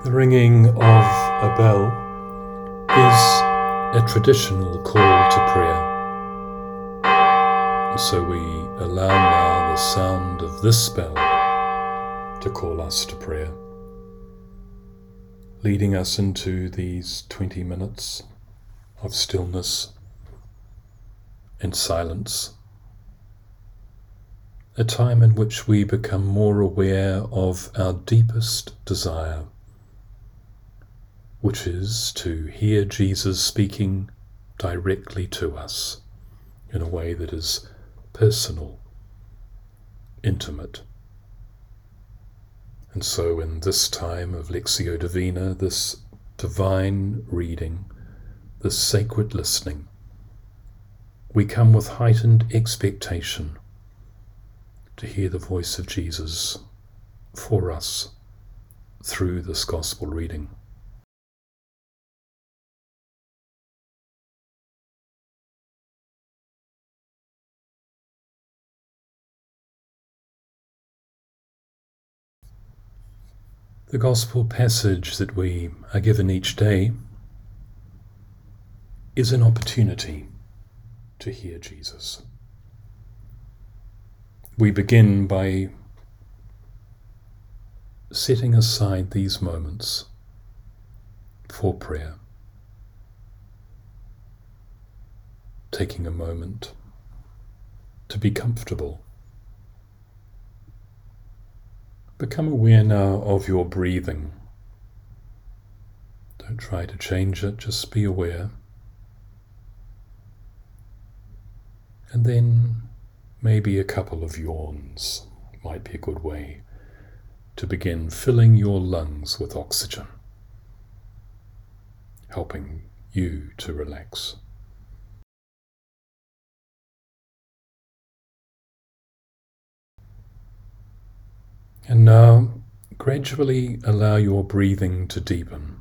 The ringing of a bell is a traditional call to prayer. And so we allow now the sound of this bell to call us to prayer, leading us into these 20 minutes of stillness and silence, a time in which we become more aware of our deepest desire, which is to hear Jesus speaking directly to us in a way that is personal, intimate. And so in this time of Lectio Divina, this divine reading, this sacred listening, we come with heightened expectation to hear the voice of Jesus for us through this gospel reading. The gospel passage that we are given each day is an opportunity to hear Jesus. We begin by setting aside these moments for prayer, taking a moment to be comfortable. Become aware now of your breathing. Don't try to change it, just be aware. And then maybe a couple of yawns might be a good way to begin filling your lungs with oxygen, helping you to relax. And now, gradually allow your breathing to deepen.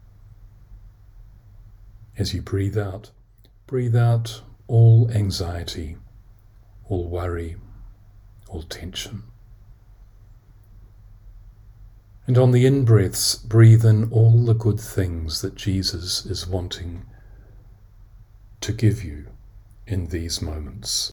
As you breathe out all anxiety, all worry, all tension. And on the in-breaths, breathe in all the good things that Jesus is wanting to give you in these moments.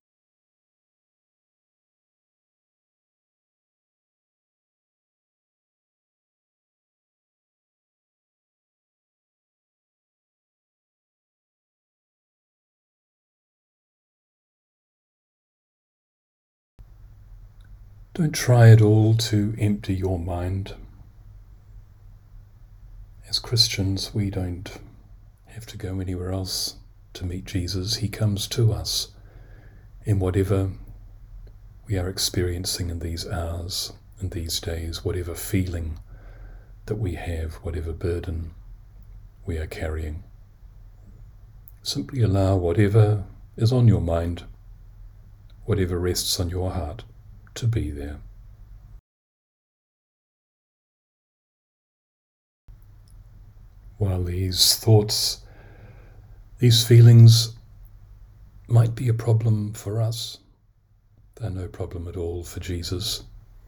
Don't try at all to empty your mind. As Christians, we don't have to go anywhere else to meet Jesus. He comes to us in whatever we are experiencing in these hours and these days, whatever feeling that we have, whatever burden we are carrying. Simply allow whatever is on your mind, whatever rests on your heart, to be there. While these thoughts, these feelings might be a problem for us, they're no problem at all for Jesus.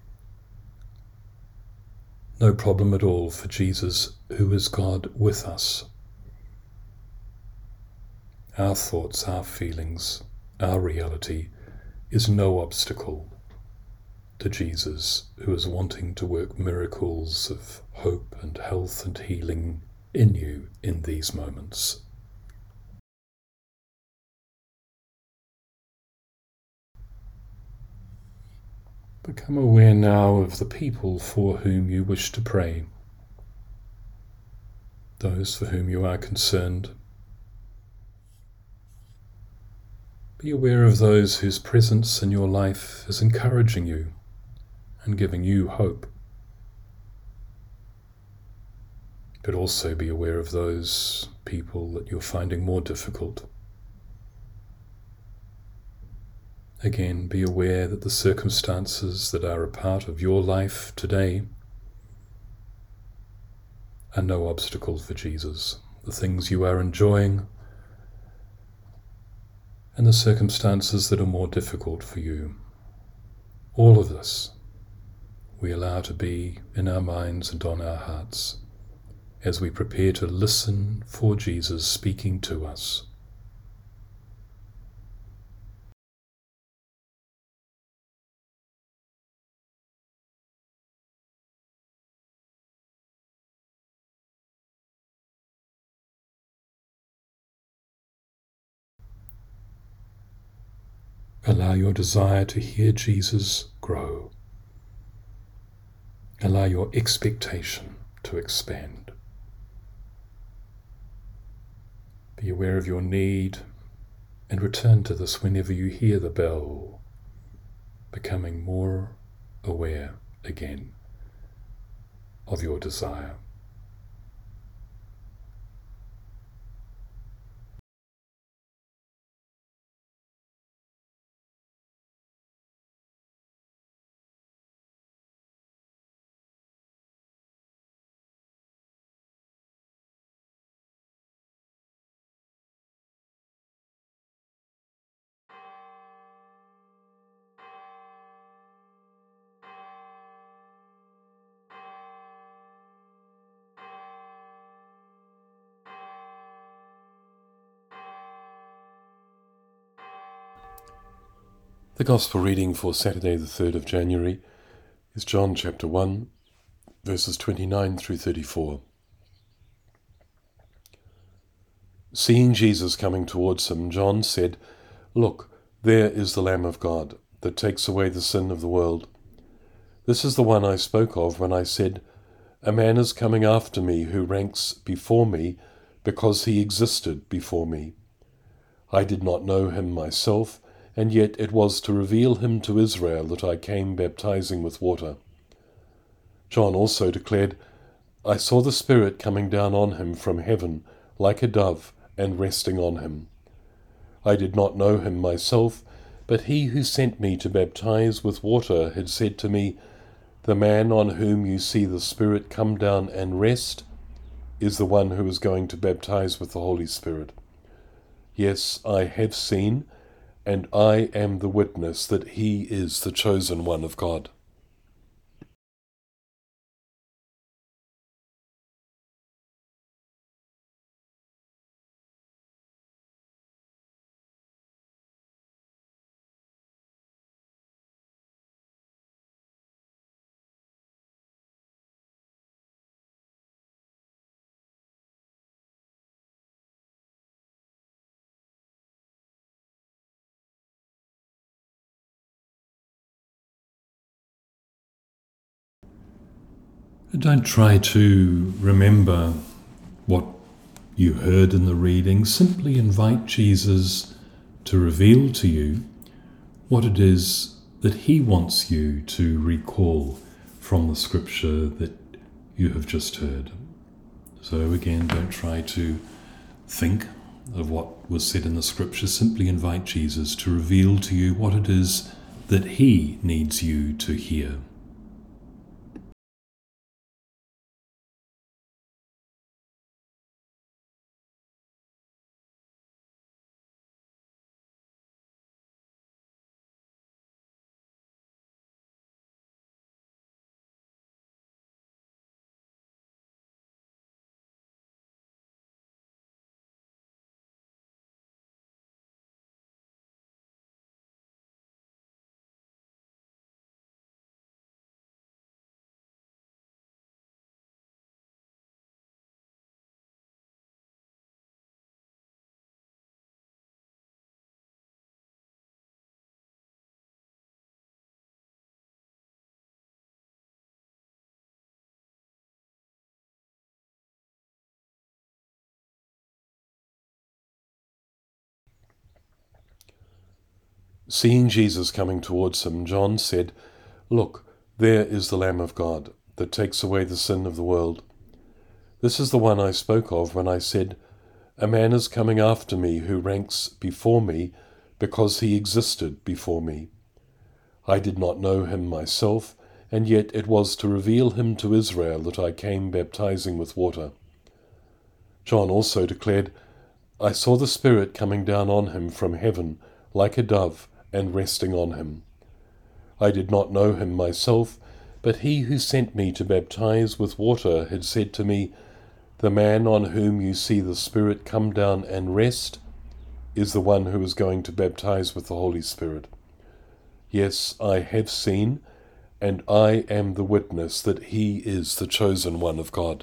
No problem at all for Jesus, who is God with us. Our thoughts, our feelings, our reality is no obstacle to Jesus, who is wanting to work miracles of hope and health and healing in you in these moments. Become aware now of the people for whom you wish to pray, those for whom you are concerned. Be aware of those whose presence in your life is encouraging you and giving you hope. But also be aware of those people that you're finding more difficult. Again, be aware that the circumstances that are a part of your life today are no obstacle for Jesus. The things you are enjoying and the circumstances that are more difficult for you. All of this we allow to be in our minds and on our hearts as we prepare to listen for Jesus speaking to us. Allow your desire to hear Jesus grow. Allow your expectation to expand. Be aware of your need and return to this whenever you hear the bell, becoming more aware again of your desire. The Gospel reading for Saturday the 3rd of January is John chapter 1, verses 29 through 34. Seeing Jesus coming towards him, John said, "Look, there is the Lamb of God, that takes away the sin of the world. This is the one I spoke of when I said, 'A man is coming after me who ranks before me, because he existed before me.' I did not know him myself, and yet it was to reveal him to Israel that I came baptizing with water." John also declared, "I saw the Spirit coming down on him from heaven like a dove and resting on him. I did not know him myself, but he who sent me to baptize with water had said to me, 'The man on whom you see the Spirit come down and rest is the one who is going to baptize with the Holy Spirit.' Yes, I have seen, and I am the witness that he is the chosen one of God." Don't try to remember what you heard in the reading. Simply invite Jesus to reveal to you what it is that he wants you to recall from the scripture that you have just heard. So again, don't try to think of what was said in the scripture. Simply invite Jesus to reveal to you what it is that he needs you to hear. Seeing Jesus coming towards him, John said, "Look, there is the Lamb of God, that takes away the sin of the world. This is the one I spoke of when I said, 'A man is coming after me who ranks before me, because he existed before me.' I did not know him myself, and yet it was to reveal him to Israel that I came baptizing with water." John also declared, "I saw the Spirit coming down on him from heaven like a dove and resting on him. I did not know him myself, but he who sent me to baptize with water had said to me, The man on whom you see the Spirit come down and rest is the one who is going to baptize with the Holy Spirit. Yes, I have seen, and I am the witness that he is the chosen one of God.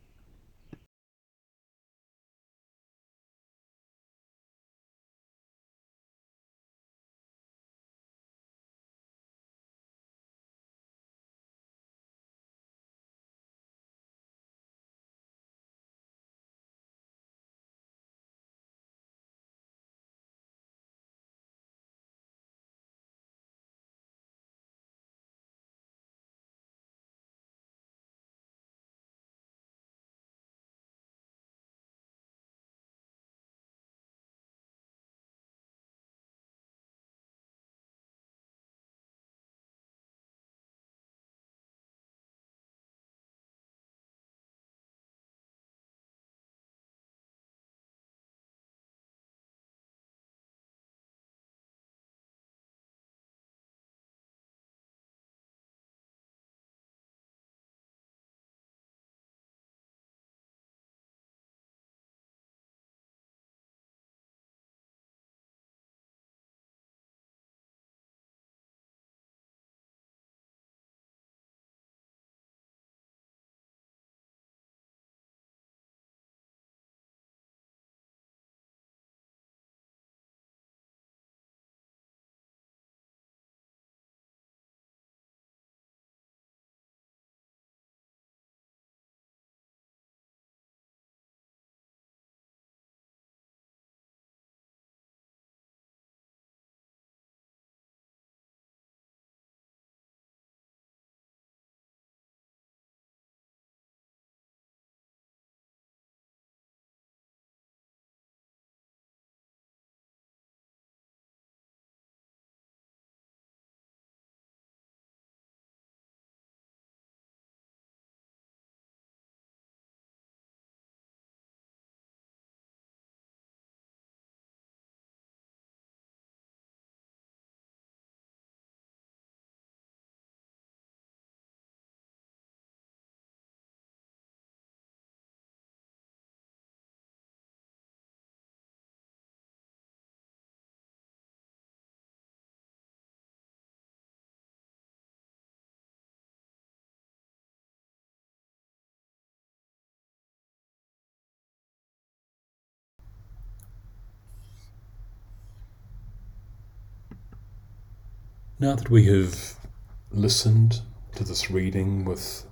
Now that we have listened to this reading with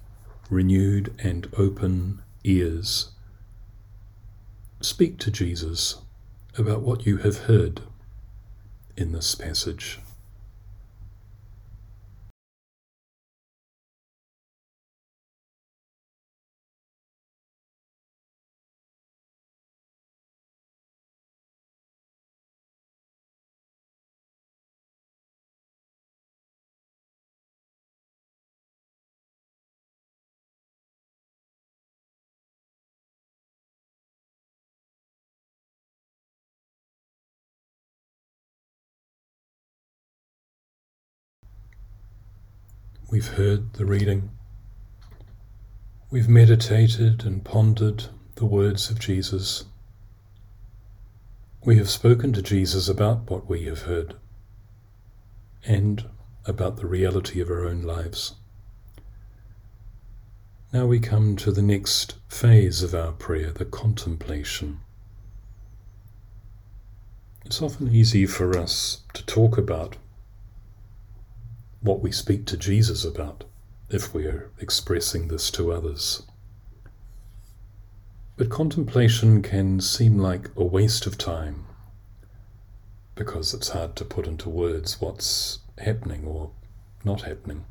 renewed and open ears, speak to Jesus about what you have heard in this passage. We've heard the reading. We've meditated and pondered the words of Jesus. We have spoken to Jesus about what we have heard and about the reality of our own lives. Now we come to the next phase of our prayer, the contemplation. It's often easy for us to talk about what we speak to Jesus about if we are expressing this to others. But contemplation can seem like a waste of time because it's hard to put into words what's happening or not happening.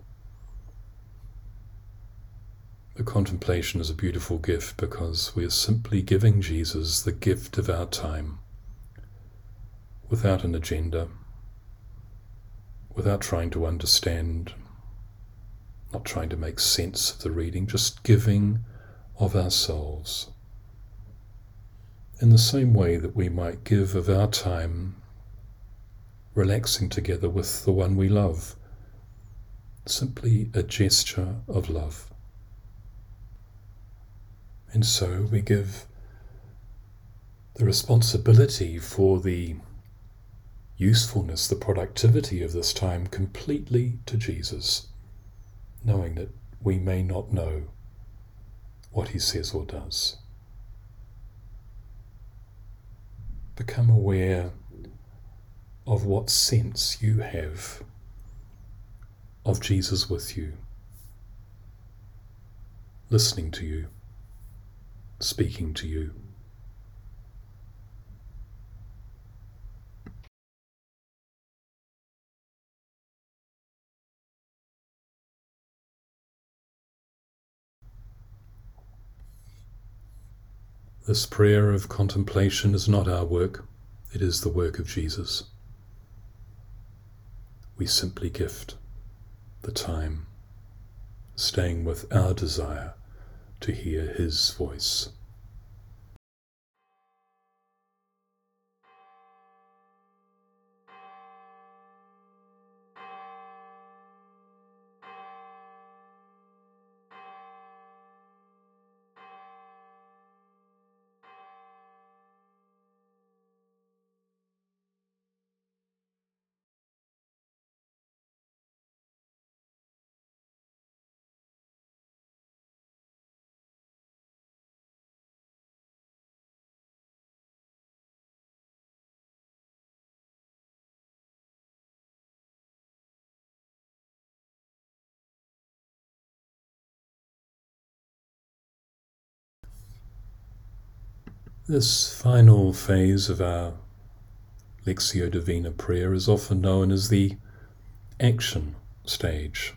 The contemplation is a beautiful gift because we are simply giving Jesus the gift of our time without an agenda, without trying to understand, not trying to make sense of the reading, just giving of ourselves. In the same way that we might give of our time relaxing together with the one we love, simply a gesture of love. And so we give the responsibility for the usefulness, the productivity of this time completely to Jesus, knowing that we may not know what he says or does. Become aware of what sense you have of Jesus with you, listening to you, speaking to you. This prayer of contemplation is not our work, it is the work of Jesus. We simply gift the time, staying with our desire to hear his voice. This final phase of our Lectio Divina prayer is often known as the action stage.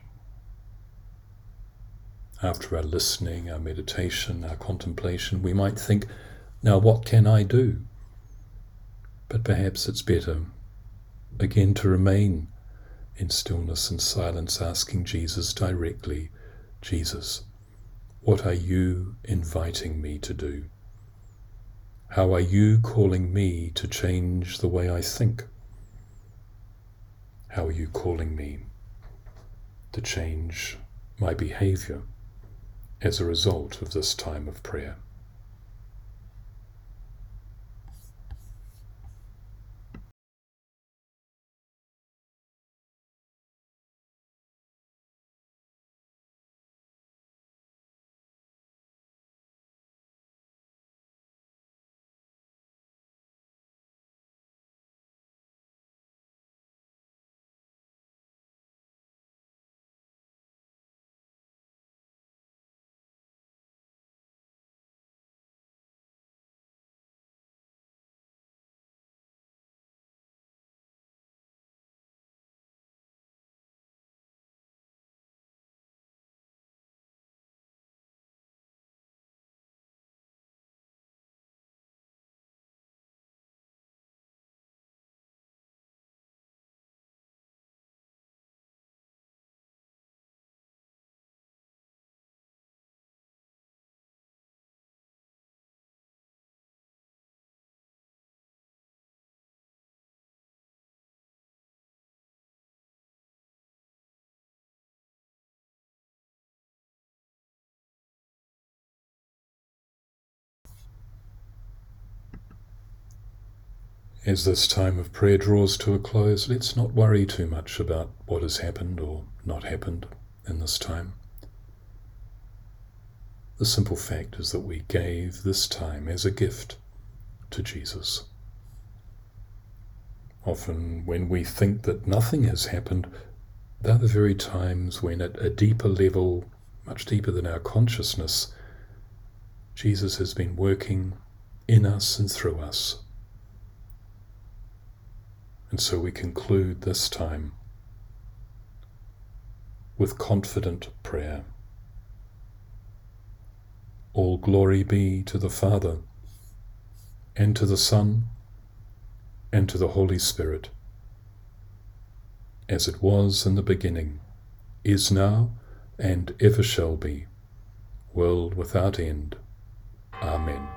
After our listening, our meditation, our contemplation, we might think, now what can I do? But perhaps it's better, again, to remain in stillness and silence, asking Jesus directly, Jesus, what are you inviting me to do? How are you calling me to change the way I think? How are you calling me to change my behavior as a result of this time of prayer? As this time of prayer draws to a close, let's not worry too much about what has happened or not happened in this time. The simple fact is that we gave this time as a gift to Jesus. Often when we think that nothing has happened, they're the very times when at a deeper level, much deeper than our consciousness, Jesus has been working in us and through us. And so we conclude this time with confident prayer. All glory be to the Father, and to the Son, and to the Holy Spirit, as it was in the beginning, is now, and ever shall be, world without end. Amen.